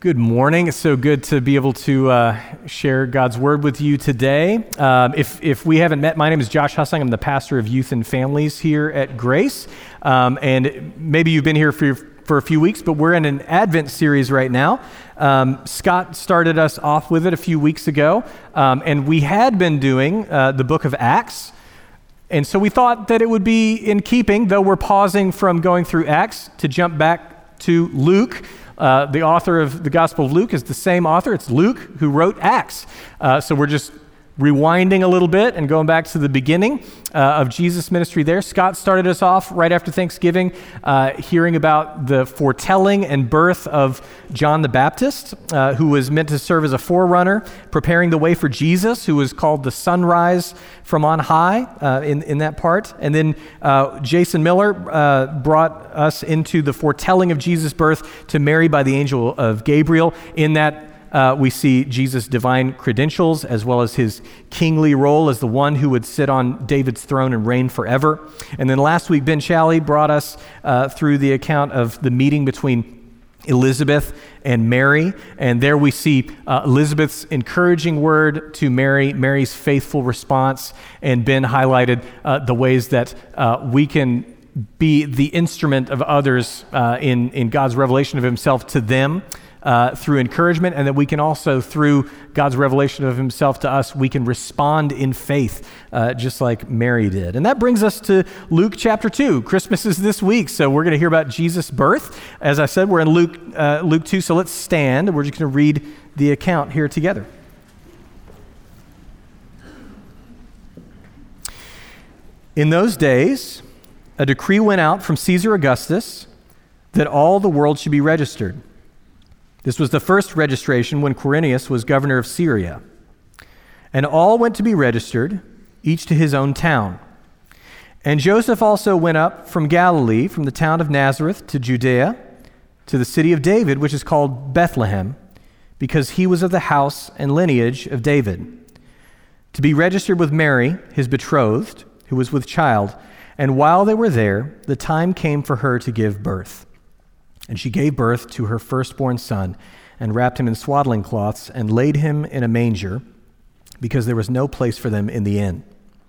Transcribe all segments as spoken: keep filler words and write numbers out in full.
Good morning. It's so good to be able to uh, share God's Word with you today. Um, if if we haven't met, my name is Josh Hussang. I'm the pastor of youth and families here at Grace. Um, and maybe you've been here for, for a few weeks, but we're in an Advent series right now. Um, Scott started us off with it a few weeks ago, um, and we had been doing uh, the book of Acts. And so we thought that it would be in keeping, though we're pausing from going through Acts, to jump back to Luke. Uh, the author of the Gospel of Luke is the same author. It's Luke who wrote Acts. Uh, so we're just rewinding a little bit and going back to the beginning uh, of Jesus' ministry there. Scott started us off right after Thanksgiving, uh, hearing about the foretelling and birth of John the Baptist, uh, who was meant to serve as a forerunner, preparing the way for Jesus, who was called the sunrise from on high uh, in, in that part. And then uh, Jason Miller uh, brought us into the foretelling of Jesus' birth to Mary by the angel of Gabriel. In that Uh, we see Jesus' divine credentials as well as his kingly role as the one who would sit on David's throne and reign forever. And then last week, Ben Shalley brought us uh, through the account of the meeting between Elizabeth and Mary. And there we see uh, Elizabeth's encouraging word to Mary, Mary's faithful response, and Ben highlighted uh, the ways that uh, we can be the instrument of others uh, in, in God's revelation of himself to them. Uh, through encouragement, and that we can also, through God's revelation of himself to us, we can respond in faith, uh, just like Mary did. And that brings us to Luke chapter two. Christmas is this week, so we're going to hear about Jesus' birth. As I said, we're in Luke, uh, Luke two, so let's stand. We're just going to read the account here together. In those days, a decree went out from Caesar Augustus that all the world should be registered. This was the first registration when Quirinius was governor of Syria. And all went to be registered, each to his own town. And Joseph also went up from Galilee, from the town of Nazareth to Judea, to the city of David, which is called Bethlehem, because he was of the house and lineage of David, to be registered with Mary, his betrothed, who was with child. And while they were there, the time came for her to give birth. And she gave birth to her firstborn son and wrapped him in swaddling cloths and laid him in a manger because there was no place for them in the inn.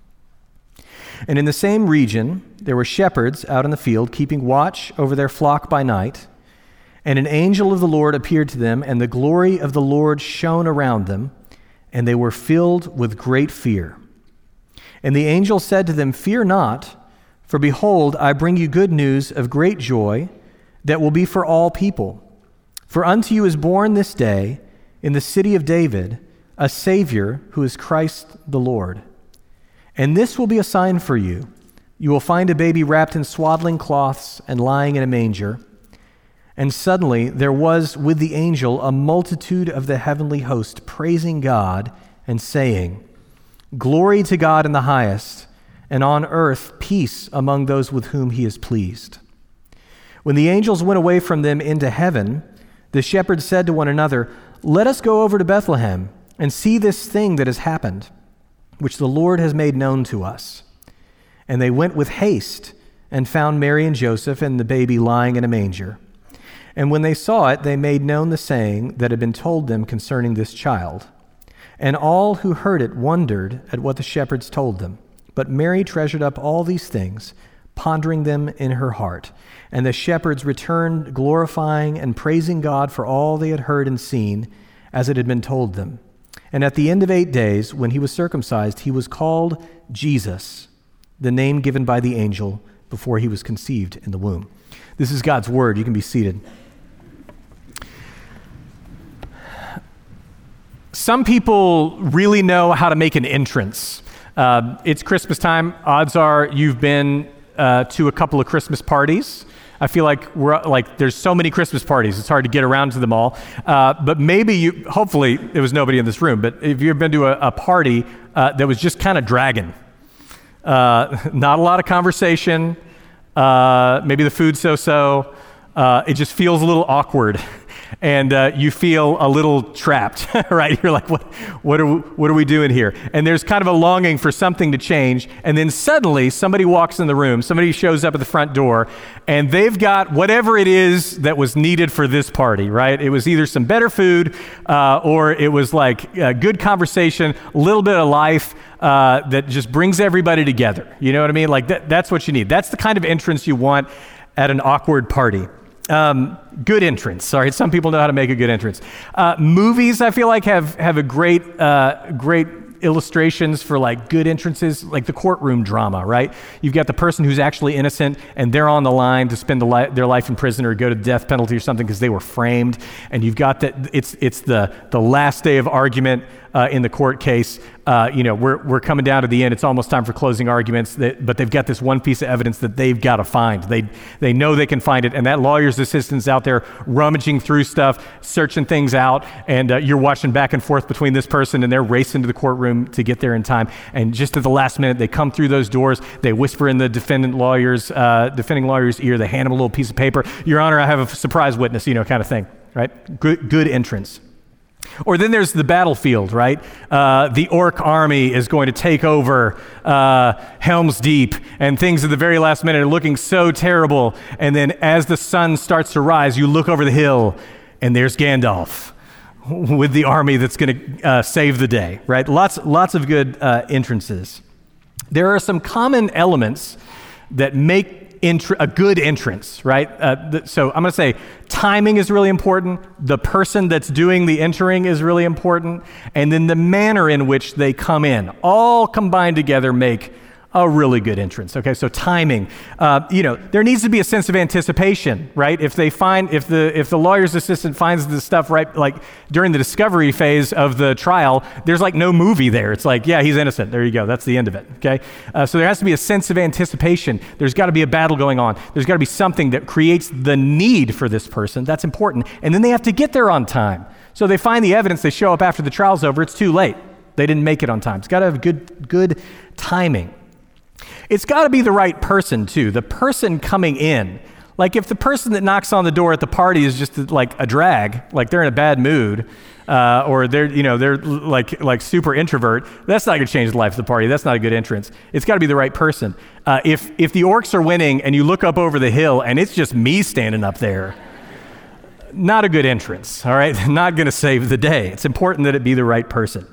And in the same region, there were shepherds out in the field keeping watch over their flock by night. And an angel of the Lord appeared to them, and the glory of the Lord shone around them, and they were filled with great fear. And the angel said to them, "Fear not, for behold, I bring you good news of great joy that will be for all people. For unto you is born this day in the city of David a Savior who is Christ the Lord. And this will be a sign for you. You will find a baby wrapped in swaddling cloths and lying in a manger." And suddenly there was with the angel a multitude of the heavenly host praising God and saying, "Glory to God in the highest, and on earth peace among those with whom he is pleased." When the angels went away from them into heaven, the shepherds said to one another, "Let us go over to Bethlehem and see this thing that has happened, which the Lord has made known to us." And they went with haste and found Mary and Joseph and the baby lying in a manger. And when they saw it, they made known the saying that had been told them concerning this child. And all who heard it wondered at what the shepherds told them. But Mary treasured up all these things, pondering them in her heart. And the shepherds returned, glorifying and praising God for all they had heard and seen, as it had been told them. And at the end of eight days, when he was circumcised, he was called Jesus, the name given by the angel before he was conceived in the womb. This is God's word. You can be seated. Some people really know how to make an entrance. Uh, it's Christmas time. Odds are you've been uh, to a couple of Christmas parties. I feel like we're like there's so many Christmas parties, it's hard to get around to them all. Uh, but maybe you, hopefully there was nobody in this room, but if you've been to a, a party uh, that was just kind of dragging, uh, not a lot of conversation, uh, maybe the food so-so, uh, it just feels a little awkward. And uh, you feel a little trapped, right? You're like, what, what, are we, what are we doing here? And there's kind of a longing for something to change. And then suddenly somebody walks in the room, somebody shows up at the front door, and they've got whatever it is that was needed for this party, right? It was either some better food uh, or it was like a good conversation, a little bit of life uh, that just brings everybody together. You know what I mean? Like that, that's what you need. That's the kind of entrance you want at an awkward party. Um, good entrance. All right, some people know how to make a good entrance. Uh, movies, I feel like, have have a great uh, great illustrations for like good entrances, like the courtroom drama, right? You've got the person who's actually innocent and they're on the line to spend the li- their life in prison or go to death penalty or something because they were framed. And you've got that, it's it's the the last day of argument uh, in the court case. Uh, you know, we're we're coming down to the end. It's almost time for closing arguments, that, but they've got this one piece of evidence that they've got to find. They they know they can find it, and that lawyer's assistant's out there rummaging through stuff, searching things out, and uh, you're watching back and forth between this person, and they're racing to the courtroom to get there in time. And just at the last minute, they come through those doors. They whisper in the defendant lawyer's uh, defending lawyer's ear. They hand him a little piece of paper. Your Honor, I have a surprise witness. You know, kind of thing, right? Good good entrance. Or then there's the battlefield, right? Uh, the orc army is going to take over uh, Helm's Deep, and things at the very last minute are looking so terrible. And then as the sun starts to rise, you look over the hill, and there's Gandalf with the army that's going to uh, save the day, right? Lots, lots of good uh, entrances. There are some common elements that make Entr- a good entrance, right? Uh, th- so I'm going to say timing is really important. The person that's doing the entering is really important. And then the manner in which they come in, all combined together make a really good entrance. Okay, so timing. Uh, you know, there needs to be a sense of anticipation, right? If they find, if the if the lawyer's assistant finds the stuff right, like during the discovery phase of the trial, there's like no movie there. It's like, yeah, he's innocent. There you go. That's the end of it. Okay, uh, so there has to be a sense of anticipation. There's got to be a battle going on. There's got to be something that creates the need for this person. That's important. And then they have to get there on time. So they find the evidence. They show up after the trial's over. It's too late. They didn't make it on time. It's got to have good good timing. It's got to be the right person, too. The person coming in. Like if the person that knocks on the door at the party is just like a drag, like they're in a bad mood, uh, or they're, you know, they're like like super introvert, that's not going to change the life of the party. That's not a good entrance. It's got to be the right person. Uh, if if the orcs are winning and you look up over the hill and it's just me standing up there, not a good entrance, all right? Not going to save the day. It's important that it be the right person.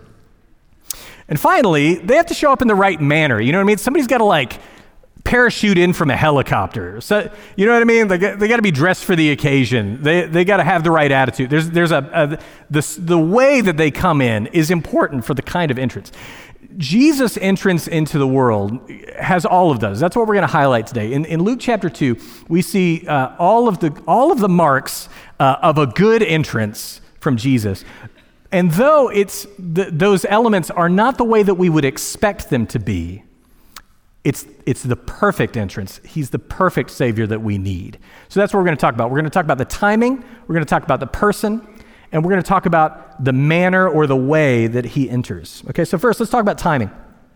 And finally, they have to show up in the right manner. You know what I mean? Somebody's got to like parachute in from a helicopter. So, you know what I mean? They got, they got to be dressed for the occasion. They they got to have the right attitude. There's there's a, a the the way that they come in is important for the kind of entrance. Jesus' entrance into the world has all of those. That's what we're going to highlight today. In in Luke chapter two, we see uh, all of the all of the marks uh, of a good entrance from Jesus. And though it's the, those elements are not the way that we would expect them to be, it's it's the perfect entrance. He's the perfect Savior that we need. So that's what we're going to talk about. We're going to talk about the timing, we're going to talk about the person, and we're going to talk about the manner or the way that he enters. Okay, so first let's talk about timing.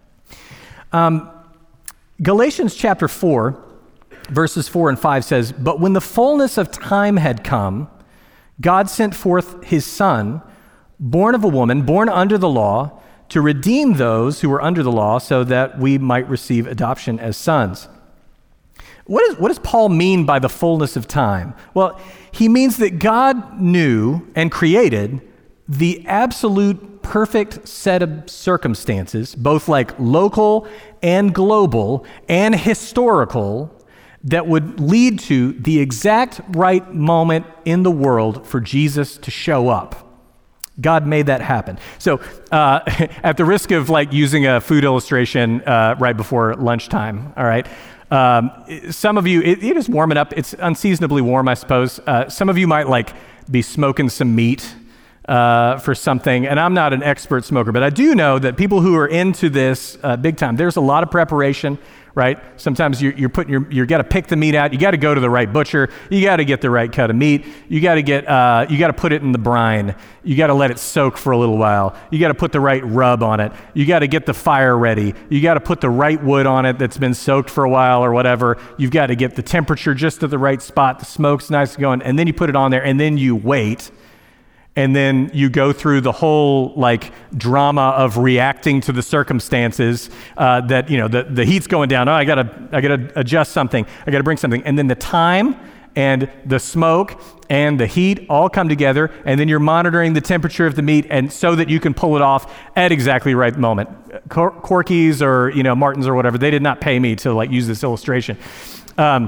Um, Galatians chapter four, verses four and five says, "But when the fullness of time had come, God sent forth his Son, born of a woman, born under the law, to redeem those who were under the law so that we might receive adoption as sons." What, is, what does Paul mean by the fullness of time? Well, he means that God knew and created the absolute perfect set of circumstances, both like local and global and historical, that would lead to the exact right moment in the world for Jesus to show up. God made that happen. So uh, at the risk of like using a food illustration uh, right before lunchtime, all right, um, some of you, it, it is warming up. It's unseasonably warm, I suppose. Uh, some of you might like be smoking some meat uh, for something, and I'm not an expert smoker, but I do know that people who are into this uh, big time, there's a lot of preparation, right? Sometimes you're, you're putting your, you got to pick the meat out. You got to go to the right butcher. You got to get the right cut of meat. You got to get, uh, you got to put it in the brine. You got to let it soak for a little while. You got to put the right rub on it. You got to get the fire ready. You got to put the right wood on it that's been soaked for a while or whatever. You've got to get the temperature just at the right spot. The smoke's nice and going, and then you put it on there, and then you wait. and then you go through the whole like drama of reacting to the circumstances uh, that, you know, the, the heat's going down. Oh, I gotta, I gotta adjust something. I gotta bring something. And then the time and the smoke and the heat all come together, and then you're monitoring the temperature of the meat, and so that you can pull it off at exactly the right moment. Cor- Corky's or, you know, Martin's or whatever, they did not pay me to like use this illustration. Um,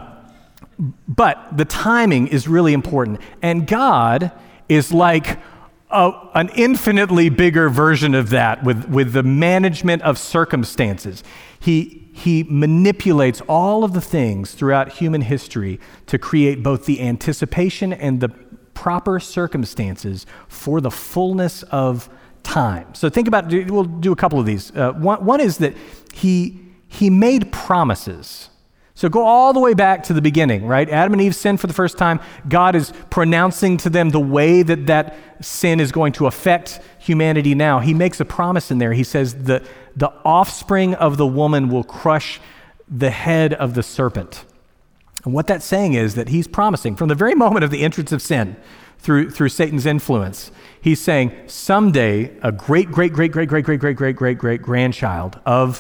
but the timing is really important. And God is like a, an infinitely bigger version of that with, with the management of circumstances. He He manipulates all of the things throughout human history to create both the anticipation and the proper circumstances for the fullness of time. So think about, we'll do a couple of these. Uh, one, one is that he, he made promises. So go all the way back to the beginning, right? Adam and Eve sinned for the first time. God is pronouncing to them the way that that sin is going to affect humanity now. He makes a promise in there. He says that the offspring of the woman will crush the head of the serpent. And what that's saying is that he's promising from the very moment of the entrance of sin through, through Satan's influence, he's saying someday a great, great, great, great, great, great, great, great, great, great grandchild of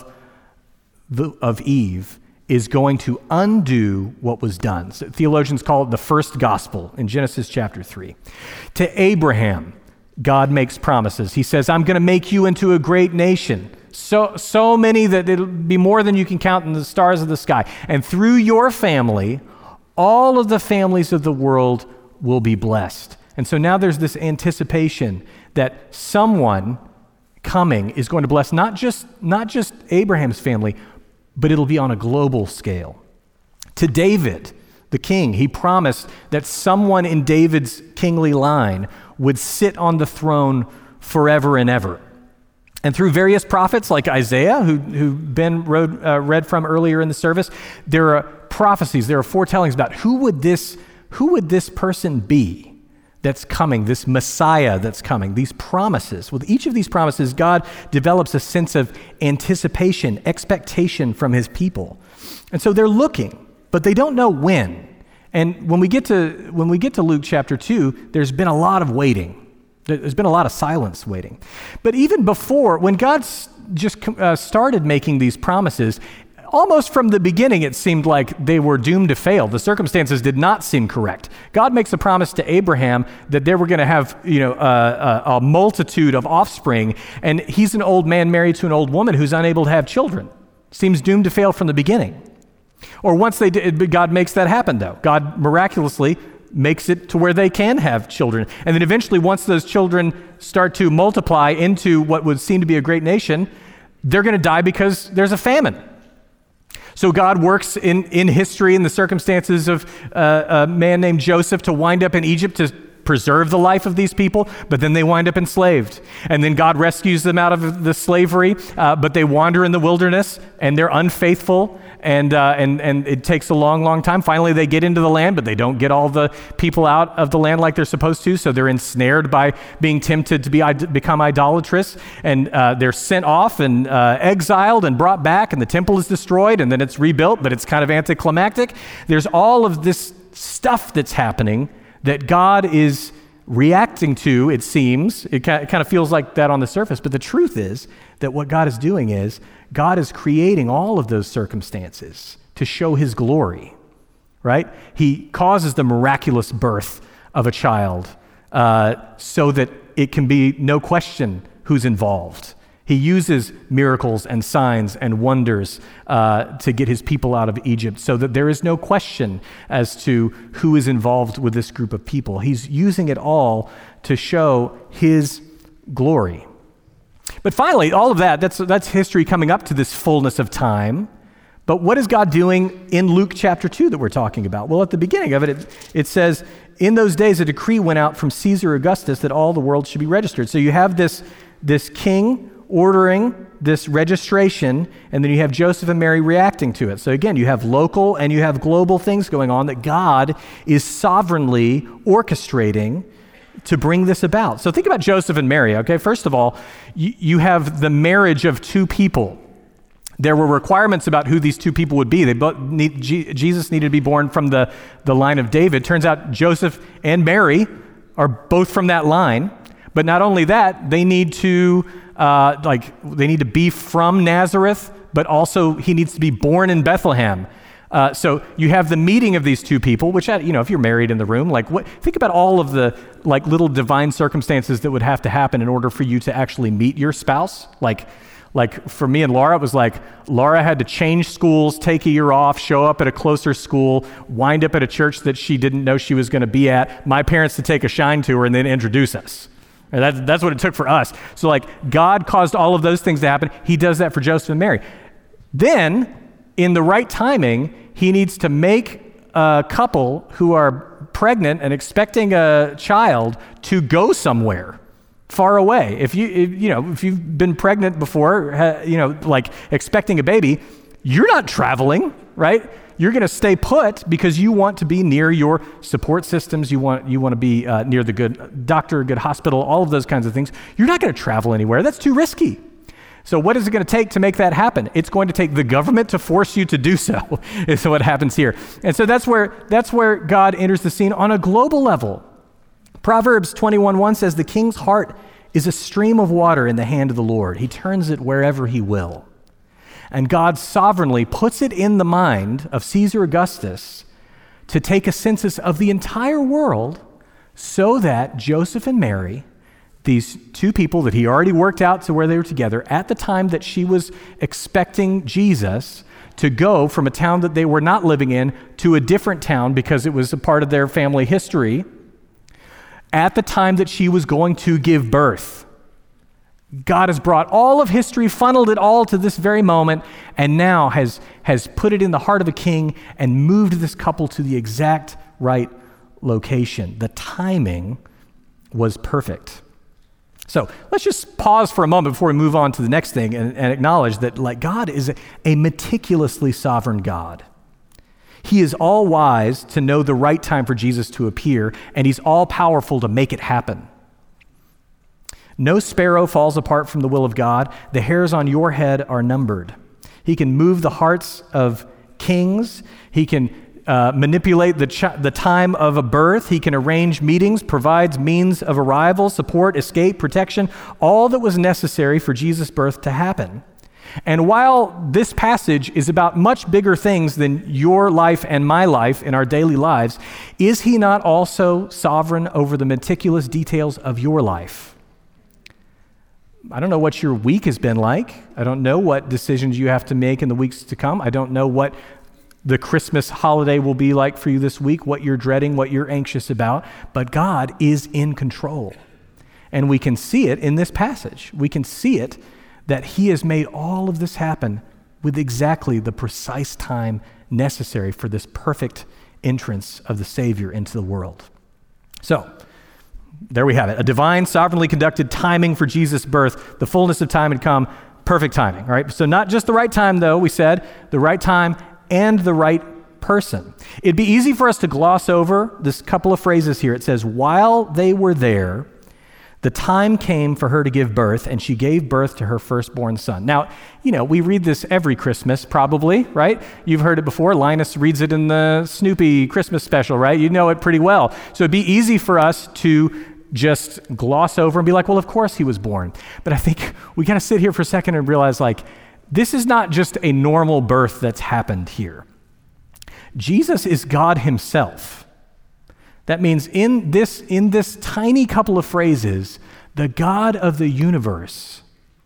the, of Eve is going to undo what was done. So theologians call it the first gospel in Genesis chapter three. To Abraham, God makes promises. He says, I'm going to make you into a great nation. So, so many that it'll be more than you can count in the stars of the sky. And through your family, all of the families of the world will be blessed. And so now there's this anticipation that someone coming is going to bless not just, not just Abraham's family, but it'll be on a global scale. To David, the king, he promised that someone in David's kingly line would sit on the throne forever and ever. And through various prophets like Isaiah, who, who Ben wrote, uh, read from earlier in the service, there are prophecies, there are foretellings about who would this, who would this person be that's coming, this Messiah that's coming, these promises. With each of these promises, God develops a sense of anticipation, expectation from his people. And so they're looking, but they don't know when. And when we get to when we get to Luke chapter two, there's been a lot of waiting. There's been a lot of silence waiting. But even before, when God just uh, started making these promises, almost from the beginning, it seemed like they were doomed to fail. The circumstances did not seem correct. God makes a promise to Abraham that they were going to have, you know, uh, a, a multitude of offspring, and he's an old man married to an old woman who's unable to have children. Seems doomed to fail from the beginning. Or once they did, God makes that happen, though. God miraculously makes it to where they can have children. And then eventually, once those children start to multiply into what would seem to be a great nation, they're going to die because there's a famine. So God works in, in history in the circumstances of uh, a man named Joseph to wind up in Egypt to preserve the life of these people, but then they wind up enslaved. And then God rescues them out of the slavery, uh, but they wander in the wilderness and they're unfaithful, and, uh, and, and it takes a long, long time. Finally, they get into the land, but they don't get all the people out of the land like they're supposed to, so they're ensnared by being tempted to be become idolatrous, and uh, they're sent off and uh, exiled and brought back, and the temple is destroyed, and then it's rebuilt, but it's kind of anticlimactic. There's all of this stuff that's happening that God is reacting to, it seems. It kind of feels like that on the surface, but the truth is that what God is doing is God is creating all of those circumstances to show his glory, right? He causes the miraculous birth of a child uh, so that it can be no question who's involved. He uses miracles and signs and wonders uh, to get his people out of Egypt so that there is no question as to who is involved with this group of people. He's using it all to show his glory. But finally, all of that, that's, that's history coming up to this fullness of time. But what is God doing in Luke chapter two that we're talking about? Well, at the beginning of it, it, it says, in those days a decree went out from Caesar Augustus that all the world should be registered. So you have this, this king ordering this registration, and then you have Joseph and Mary reacting to it. So again, you have local and you have global things going on that God is sovereignly orchestrating to bring this about. So think about Joseph and Mary, okay? First of all, you, you have the marriage of two people. There were requirements about who these two people would be. They both need, G, Jesus needed to be born from the, the line of David. Turns out Joseph and Mary are both from that line. But not only that, they need to uh, like they need to be from Nazareth, but also he needs to be born in Bethlehem. Uh, so you have the meeting of these two people, which, you know, if you're married in the room, like what, think about all of the like little divine circumstances that would have to happen in order for you to actually meet your spouse. Like, like for me and Laura, it was like Laura had to change schools, take a year off, show up at a closer school, wind up at a church that she didn't know she was going to be at, my parents to take a shine to her and then introduce us. And that's, that's what it took for us. So like God caused all of those things to happen. He does that for Joseph and Mary. Then, in the right timing, he needs to make a couple who are pregnant and expecting a child to go somewhere far away. If you, if, you know, if you've been pregnant before, uh, you know, like expecting a baby, you're not traveling, right? You're going to stay put because you want to be near your support systems. You want you want to be uh, near the good doctor, good hospital, all of those kinds of things. You're not going to travel anywhere. That's too risky. So what is it going to take to make that happen? It's going to take the government to force you to do so, is what happens here. And so that's where that's where God enters the scene on a global level. Proverbs twenty-one one says, "The king's heart is a stream of water in the hand of the Lord. He turns it wherever he will." And God sovereignly puts it in the mind of Caesar Augustus to take a census of the entire world so that Joseph and Mary, these two people that he already worked out to where they were together at the time that she was expecting Jesus to go from a town that they were not living in to a different town because it was a part of their family history, at the time that she was going to give birth. God has brought all of history, funneled it all to this very moment, and now has, has put it in the heart of a king and moved this couple to the exact right location. The timing was perfect. So let's just pause for a moment before we move on to the next thing and, and acknowledge that like God is a, a meticulously sovereign God. He is all wise to know the right time for Jesus to appear, and he's all powerful to make it happen. No sparrow falls apart from the will of God. The hairs on your head are numbered. He can move the hearts of kings. He can uh, manipulate the, ch- the time of a birth. He can arrange meetings, provides means of arrival, support, escape, protection, all that was necessary for Jesus' birth to happen. And while this passage is about much bigger things than your life and my life in our daily lives, is he not also sovereign over the meticulous details of your life? I don't know what your week has been like. I don't know what decisions you have to make in the weeks to come. I don't know what the Christmas holiday will be like for you this week, what you're dreading, what you're anxious about. But God is in control. And we can see it in this passage. We can see it that he has made all of this happen with exactly the precise time necessary for this perfect entrance of the Savior into the world. So, there we have it, a divine, sovereignly conducted timing for Jesus' birth. The fullness of time had come, perfect timing, all right? So not just the right time, though, we said, the right time and the right person. It'd be easy for us to gloss over this couple of phrases here. It says, while they were there, the time came for her to give birth, and she gave birth to her firstborn son. Now, you know, we read this every Christmas, probably, right? You've heard it before. Linus reads it in the Snoopy Christmas special, right? You know it pretty well. So it'd be easy for us to just gloss over and be like, well, of course he was born. But I think we got to sit here for a second and realize, like, this is not just a normal birth that's happened here. Jesus is God himself. That means in this, in this tiny couple of phrases, the God of the universe,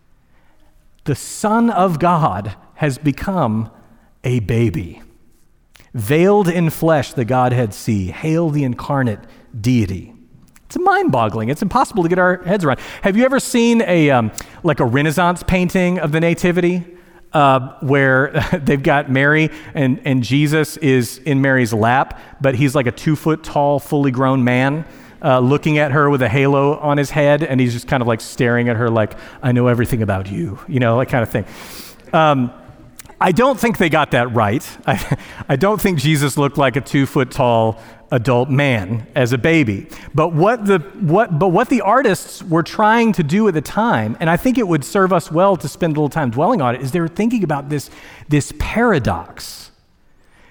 the Son of God, has become a baby. Veiled in flesh, the Godhead see. Hail the incarnate deity. It's mind-boggling. It's impossible to get our heads around. Have you ever seen a um, like a Renaissance painting of the Nativity? Uh, where they've got Mary and, and Jesus is in Mary's lap, but he's like a two-foot tall, fully grown man uh, looking at her with a halo on his head, and he's just kind of like staring at her like, I know everything about you, you know, that kind of thing. Um, I don't think they got that right. I, I don't think Jesus looked like a two-foot tall adult man as a baby. But what the what but what the artists were trying to do at the time, and I think it would serve us well to spend a little time dwelling on it, is they were thinking about this, this paradox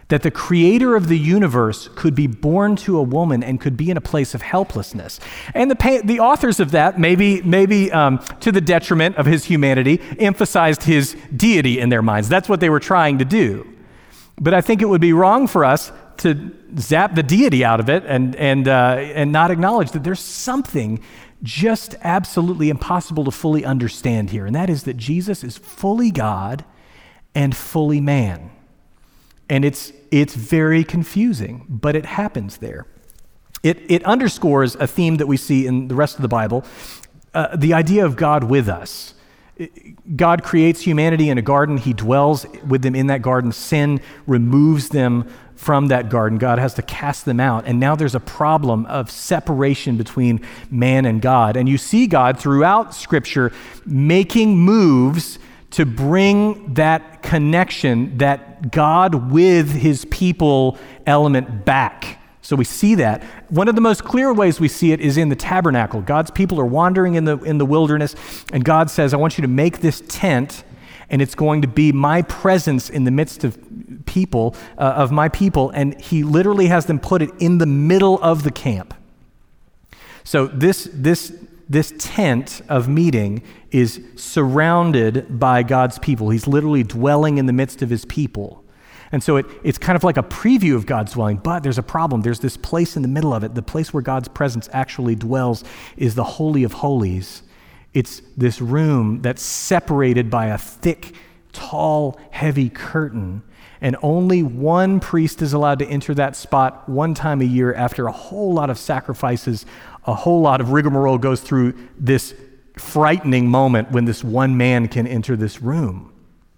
that the creator of the universe could be born to a woman and could be in a place of helplessness. And the pa- the authors of that, maybe maybe um, to the detriment of his humanity, emphasized his deity in their minds. That's what they were trying to do. But I think it would be wrong for us to zap the deity out of it and and uh, and not acknowledge that there's something just absolutely impossible to fully understand here, and that is that Jesus is fully God and fully man. And it's it's very confusing, but it happens there. It it underscores a theme that we see in the rest of the Bible, uh, the idea of God with us. God creates humanity in a garden. He dwells with them in that garden. Sin removes them from that garden. God has to cast them out. And now there's a problem of separation between man and God. And you see God throughout Scripture making moves to bring that connection, that God with his people element back. So we see that. One of the most clear ways we see it is in the tabernacle. God's people are wandering in the in the wilderness, and God says, I want you to make this tent, and it's going to be my presence in the midst of people, uh, of my people, and he literally has them put it in the middle of the camp. So this this this tent of meeting is surrounded by God's people. He's literally dwelling in the midst of his people. And so it, it's kind of like a preview of God's dwelling, but there's a problem. There's this place in the middle of it. The place where God's presence actually dwells is the Holy of Holies. It's this room that's separated by a thick, tall, heavy curtain, and only one priest is allowed to enter that spot one time a year after a whole lot of sacrifices, a whole lot of rigmarole goes through this frightening moment when this one man can enter this room.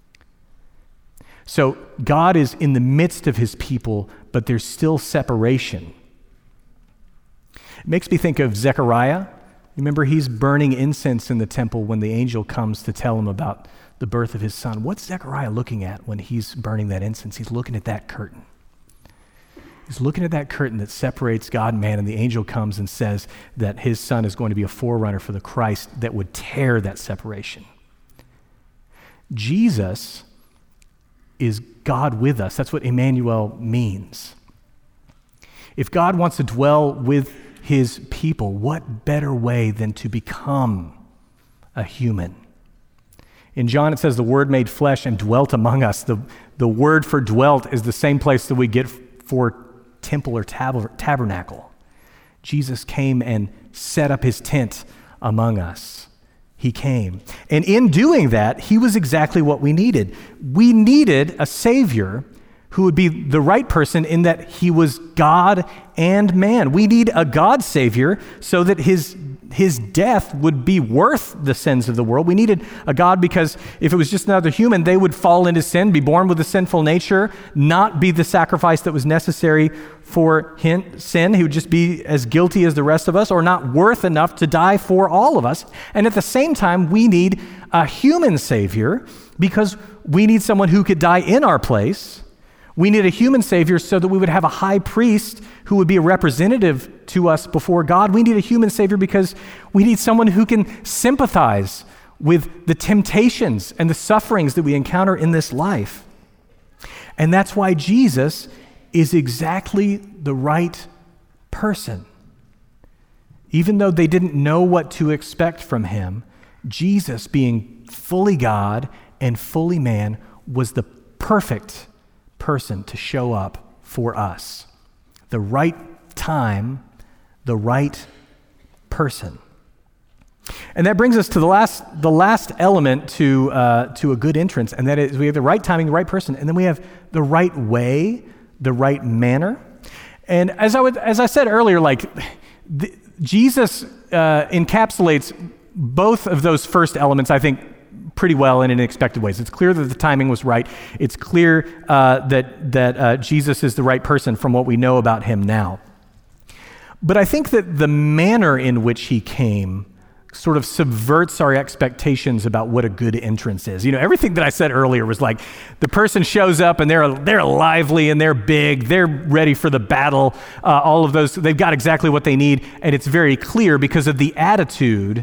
So God is in the midst of his people, but there's still separation. It makes me think of Zechariah. Remember, he's burning incense in the temple when the angel comes to tell him about the birth of his son. What's Zechariah looking at when he's burning that incense? He's looking at that curtain. He's looking at that curtain that separates God and man, and the angel comes and says that his son is going to be a forerunner for the Christ that would tear that separation. Jesus is God with us. That's what Emmanuel means. If God wants to dwell with his people, what better way than to become a human? In John, it says the Word made flesh and dwelt among us. The, the word for dwelt is the same place that we get for temple or tab- tabernacle. Jesus came and set up his tent among us. He came. And in doing that, he was exactly what we needed. We needed a Savior who would be the right person in that he was God and man. We need a God Savior so that his his death would be worth the sins of the world. We needed a God because if it was just another human, they would fall into sin, be born with a sinful nature, not be the sacrifice that was necessary for him, sin. He would just be as guilty as the rest of us, or not worth enough to die for all of us. And at the same time, we need a human Savior because we need someone who could die in our place. We need a human Savior so that we would have a high priest who would be a representative to us before God. We need a human Savior because we need someone who can sympathize with the temptations and the sufferings that we encounter in this life. And that's why Jesus is exactly the right person. Even though they didn't know what to expect from him, Jesus, being fully God and fully man, was the perfect person to show up for us. The right time, the right person. And that brings us to the last the last element to uh, to a good entrance, and that is we have the right timing, the right person, and then we have the right way, the right manner. And as I would as I said earlier, like the, Jesus uh, encapsulates both of those first elements, I think, pretty well in unexpected ways. It's clear that the timing was right. It's clear uh, that that uh, Jesus is the right person from what we know about him now. But I think that the manner in which he came sort of subverts our expectations about what a good entrance is. You know, everything that I said earlier was like the person shows up and they're they're lively and they're big, they're ready for the battle, uh, all of those, they've got exactly what they need, and it's very clear because of the attitude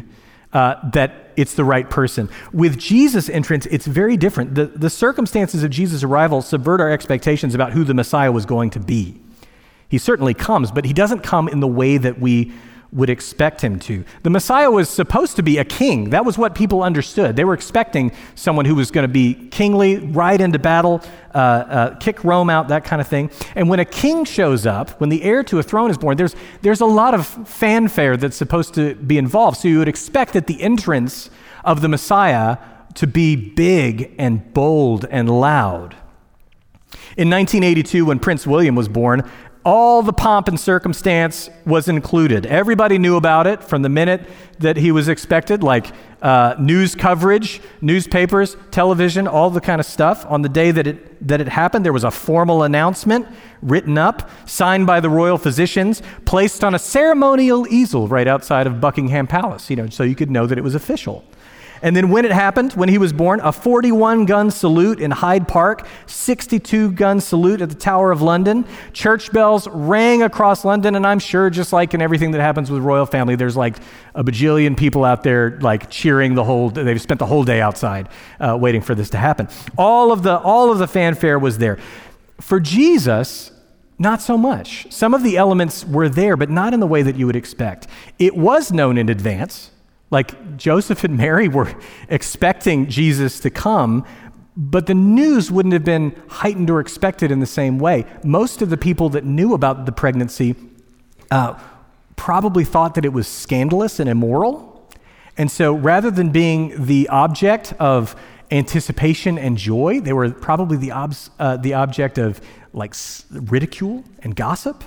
uh, that it's the right person. With Jesus' entrance, it's very different. The, the circumstances of Jesus' arrival subvert our expectations about who the Messiah was going to be. He certainly comes, but he doesn't come in the way that we would expect him to. The Messiah was supposed to be a king. That was what people understood. They were expecting someone who was going to be kingly, ride into battle, uh, uh, kick Rome out, that kind of thing. And when a king shows up, when the heir to a throne is born, there's there's a lot of fanfare that's supposed to be involved. So you would expect that the entrance of the Messiah to be big and bold and loud. In nineteen eighty-two, when Prince William was born, all the pomp and circumstance was included. Everybody knew about it from the minute that he was expected, like uh, news coverage, newspapers, television, all the kind of stuff. On the day that it that it happened, there was a formal announcement written up, signed by the royal physicians, placed on a ceremonial easel right outside of Buckingham Palace, you know, so you could know that it was official. And then when it happened, when he was born, a forty-one gun salute in Hyde Park, sixty-two gun salute at the Tower of London. Church bells rang across London, and I'm sure just like in everything that happens with royal family, there's like a bajillion people out there like cheering the whole, they've spent the whole day outside uh, waiting for this to happen. All of the, all of the fanfare was there. For Jesus, not so much. Some of the elements were there, but not in the way that you would expect. It was known in advance. Like Joseph and Mary were expecting Jesus to come, but the news wouldn't have been heightened or expected in the same way. Most of the people that knew about the pregnancy uh, probably thought that it was scandalous and immoral. And so rather than being the object of anticipation and joy, they were probably the, obs- uh, the object of like ridicule and gossip.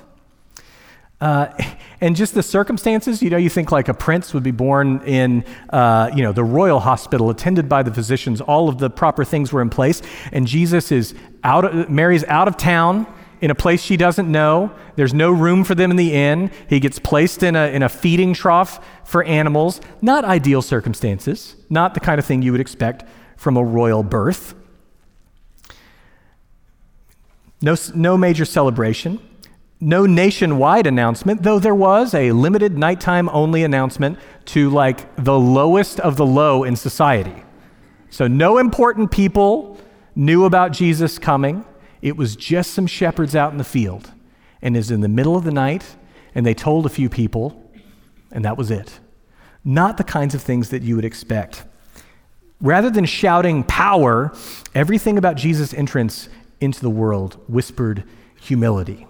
Uh, and just the circumstances, you know, you think like a prince would be born in, uh, you know, the royal hospital, attended by the physicians, all of the proper things were in place, and Jesus is out, of, Mary's out of town in a place she doesn't know. There's no room for them in the inn. He gets placed in a, in a feeding trough for animals. Not ideal circumstances, not the kind of thing you would expect from a royal birth. No, no major celebration. No nationwide announcement, though there was a limited nighttime only announcement to like the lowest of the low in society. So no important people knew about Jesus coming. It was just some shepherds out in the field, and is in the middle of the night, and they told a few people, and that was it. Not the kinds of things that you would expect. Rather than shouting power, everything about Jesus' entrance into the world whispered humility.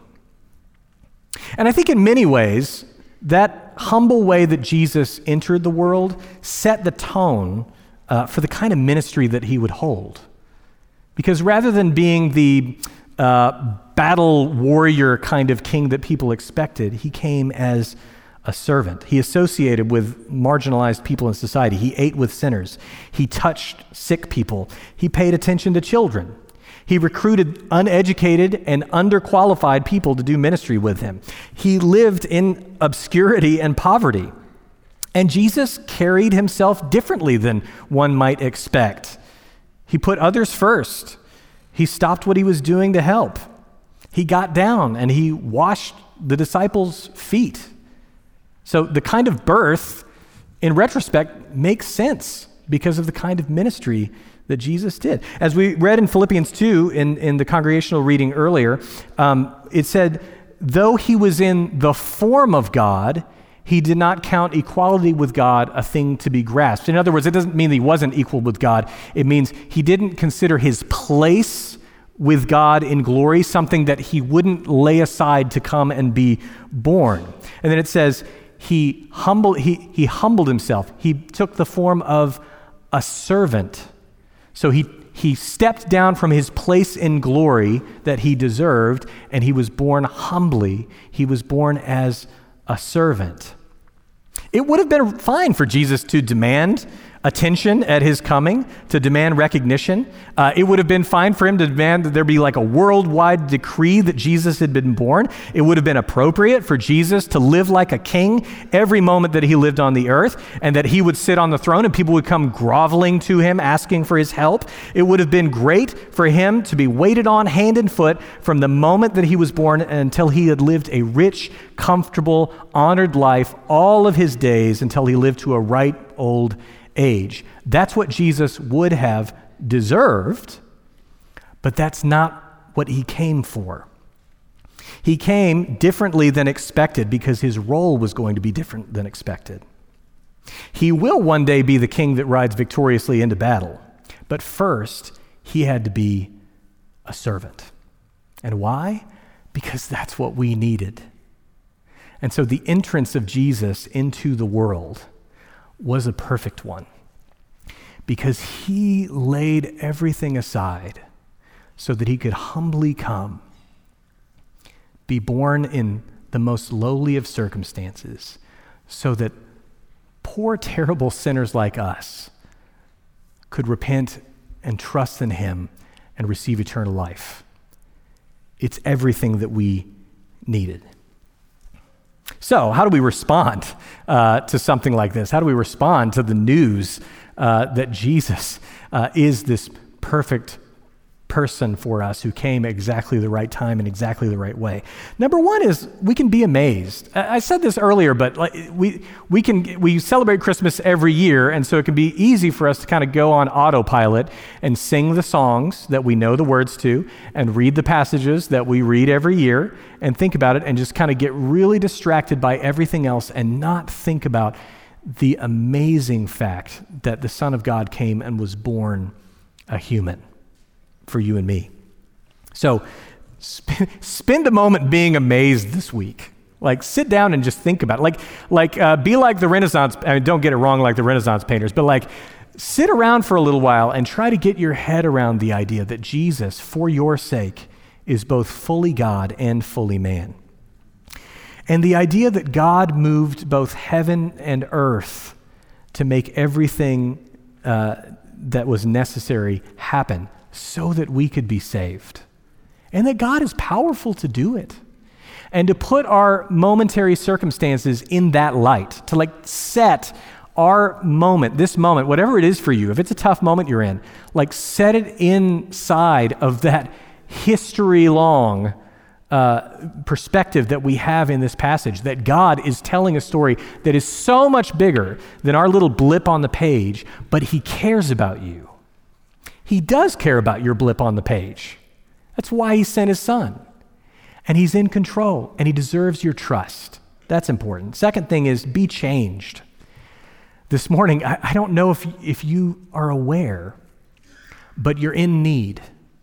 And I think in many ways, that humble way that Jesus entered the world set the tone uh, for the kind of ministry that he would hold. Because rather than being the uh, battle warrior kind of king that people expected, he came as a servant. He associated with marginalized people in society. He ate with sinners. He touched sick people. He paid attention to children. He recruited uneducated and underqualified people to do ministry with him. He lived in obscurity and poverty. And Jesus carried himself differently than one might expect. He put others first. He stopped what he was doing to help. He got down and he washed the disciples' feet. So the kind of birth, in retrospect, makes sense because of the kind of ministry that Jesus did. As we read in Philippians two in, in the congregational reading earlier, um, it said, though he was in the form of God, he did not count equality with God a thing to be grasped. In other words, it doesn't mean that he wasn't equal with God. It means he didn't consider his place with God in glory something that he wouldn't lay aside to come and be born. And then it says, he humbled, he, he humbled himself. He took the form of a servant. So he he stepped down from his place in glory that he deserved, and he was born humbly. He was born as a servant. It would have been fine for Jesus to demand attention at his coming, to demand recognition. Uh, it would have been fine for him to demand that there be like a worldwide decree that Jesus had been born. It would have been appropriate for Jesus to live like a king every moment that he lived on the earth, and that he would sit on the throne and people would come groveling to him, asking for his help. It would have been great for him to be waited on hand and foot from the moment that he was born until he had lived a rich, comfortable, honored life all of his days, until he lived to a ripe old age. That's what Jesus would have deserved, but that's not what he came for. He came differently than expected because his role was going to be different than expected. He will one day be the king that rides victoriously into battle, but first he had to be a servant. And why? Because that's what we needed. And so the entrance of Jesus into the world was a perfect one because he laid everything aside so that he could humbly come, be born in the most lowly of circumstances, so that poor, terrible sinners like us could repent and trust in him and receive eternal life. It's everything that we needed. So how do we respond uh, to something like this? How do we respond to the news uh, that Jesus uh, is this perfect person for us who came exactly the right time in exactly the right way? Number one is we can be amazed. I said this earlier, but like we we can we celebrate Christmas every year, and so it can be easy for us to kind of go on autopilot and sing the songs that we know the words to and read the passages that we read every year and think about it and just kind of get really distracted by everything else and not think about the amazing fact that the Son of God came and was born a human for you and me. So sp- spend a moment being amazed this week. Like sit down and just think about it. Like, like uh, be like the Renaissance, I mean, don't get it wrong like the Renaissance painters, but like sit around for a little while and try to get your head around the idea that Jesus, for your sake, is both fully God and fully man. And the idea that God moved both heaven and earth to make everything uh, that was necessary happen so that we could be saved. And that God is powerful to do it. And to put our momentary circumstances in that light, to like set our moment, this moment, whatever it is for you, if it's a tough moment you're in, like set it inside of that history-long uh, perspective that we have in this passage, that God is telling a story that is so much bigger than our little blip on the page, but he cares about you. He does care about your blip on the page. That's why he sent his son. And he's in control, and he deserves your trust. That's important. Second thing is be changed. This morning, I, I don't know if, if you are aware, but you're in need.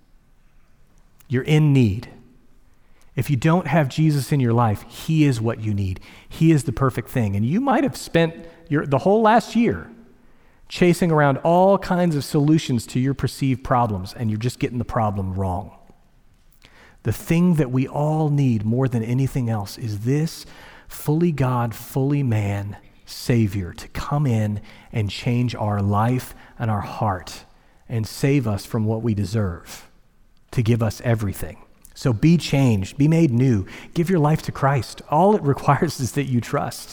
You're in need. If you don't have Jesus in your life, he is what you need. He is the perfect thing. And you might have spent your, the whole last year chasing around all kinds of solutions to your perceived problems, and you're just getting the problem wrong. The thing that we all need more than anything else is this fully God, fully man Savior to come in and change our life and our heart and save us from what we deserve, to give us everything. So be changed, be made new, give your life to Christ. All it requires is that you trust.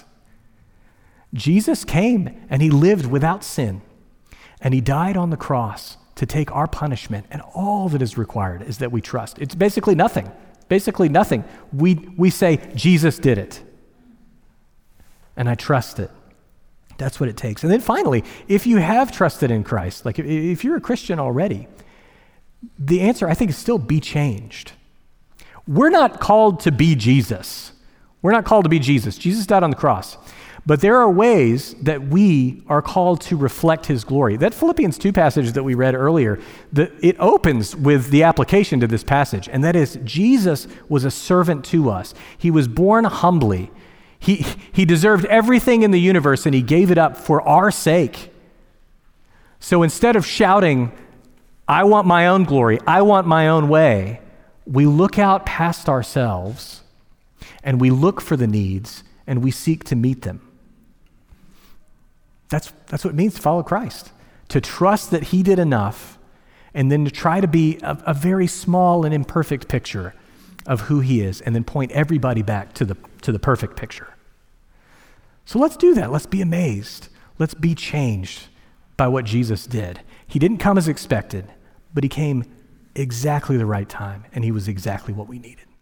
Jesus came and he lived without sin, and he died on the cross to take our punishment, and all that is required is that we trust. It's basically nothing. Basically nothing. We we say, Jesus did it, and I trust it. That's what it takes. And then finally, if you have trusted in Christ, like if, if you're a Christian already, the answer I think is still be changed. We're not called to be Jesus. We're not called to be Jesus. Jesus died on the cross. But there are ways that we are called to reflect his glory. That Philippians two passage that we read earlier, the, it opens with the application to this passage, and that is Jesus was a servant to us. He was born humbly. He, he deserved everything in the universe, and he gave it up for our sake. So instead of shouting, I want my own glory, I want my own way, we look out past ourselves, and we look for the needs, and we seek to meet them. That's that's what it means to follow Christ, to trust that he did enough, and then to try to be a, a very small and imperfect picture of who he is, and then point everybody back to the to the perfect picture. So let's do that. Let's be amazed. Let's be changed by what Jesus did. He didn't come as expected, but he came exactly the right time, and he was exactly what we needed.